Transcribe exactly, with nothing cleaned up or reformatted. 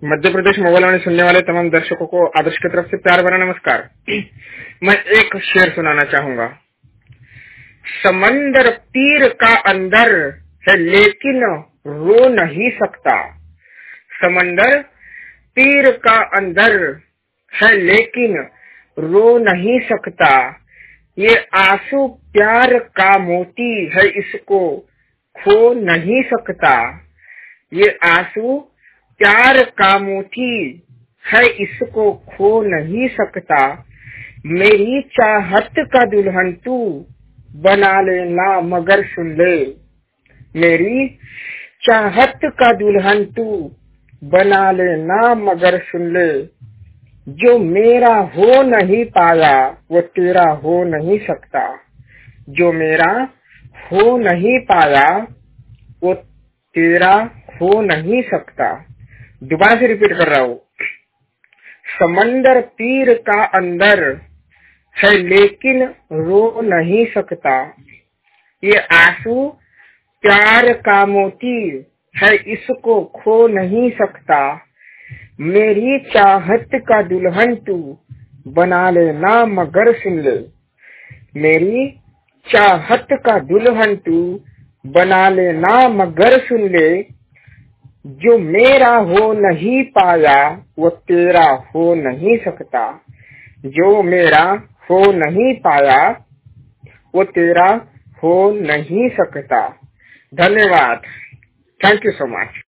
Madhya Pradesh mobile वाणी सुनने वाले तमाम दर्शकों को आदर्श की तरफ से प्यार भरा नमस्कार। मैं एक शेर सुनाना चाहूंगा। समंदर तीर का अंदर है लेकिन रो नहीं सकता। समंदर तीर का अंदर है लेकिन रो नहीं सकता। ये आंसू प्यार का मोती है, इसको खो नहीं सकता। ये आंसू प्यार का मोती है, इसको खो नहीं सकता। मेरी चाहत का दुल्हन तू बना लेना मगर सुन ले। मेरी चाहत का दुल्हन तू बना लेना मगर सुन ले। जो मेरा हो नहीं पाया वो तेरा हो नहीं सकता। जो मेरा हो नहीं पाया वो तेरा हो नहीं सकता। दोबारा से रिपीट कर रहा हूँ। समंदर तीर का अंदर है लेकिन रो नहीं सकता। ये आंसू प्यार का मोती है, इसको खो नहीं सकता। मेरी चाहत का दुल्हन तू बना लेना मगर सुन ले। मेरी चाहत का दुल्हन तू बना लेना मगर सुन ले। जो मेरा हो नहीं पाया वो तेरा हो नहीं सकता। जो मेरा हो नहीं पाया वो तेरा हो नहीं सकता। धन्यवाद। Thank you so much.